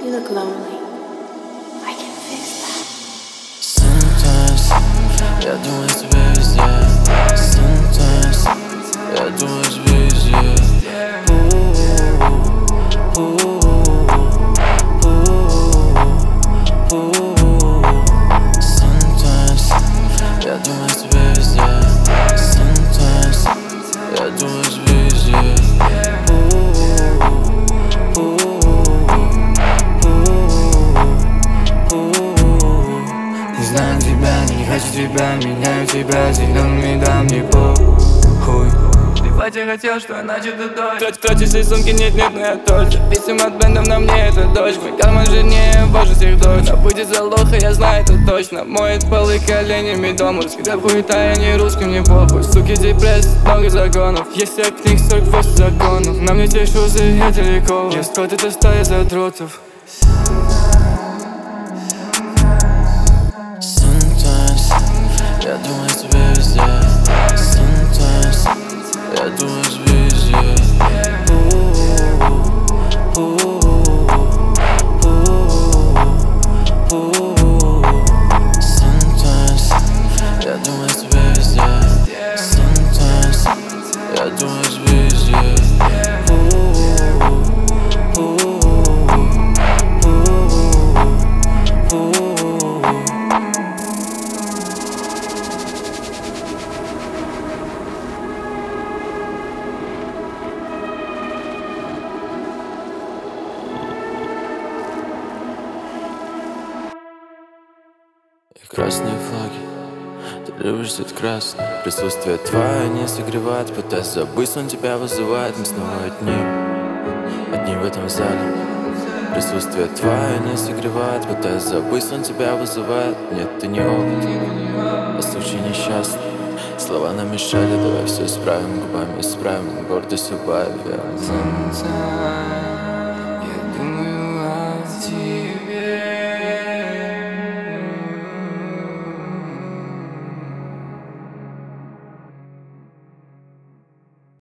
You look lonely. I can fix that. Sometimes я думаю о тебе везде. Sometimes я думаю о тебе везде. Sometimes я думаю о тебе везде. Sometimes я думаю о тебе везде. Не знаю тебя, не хочу тебя, меняю тебя зелеными дамами похуй. Плевать я хотел, что иначе ты дочь. Тратишь из сумки, нет, но я тот же. Писем от бендов на мне это дочь. Мой карман жирнее, боже всех дочь. На пути за лоха, я знаю это точно. Моет полы коленями дома. Раскидав хуета, я не русским, не похуй. Суки, депресс, много законов. Есть я книг, 48 законов. На мне те шузы, я далеко. Я скот, это стая задротов. Я думаю о тебе везде. Sometimes я думаю о тебе везде. Sometimes я думаю о тебе везде. Sometimes я думаю о тебе везде. Красные флаги, ты любишь цвет красный. Присутствие твое не согревает. Пытаясь забыть, он тебя вызывает. Мы снова одни в этом зале. Присутствие твое не согревает. Пытаясь забыть, он тебя вызывает. Нет, ты не опыт, а случай несчастный. Слова нам мешали, давай все исправим. Губами исправим, гордость убавим.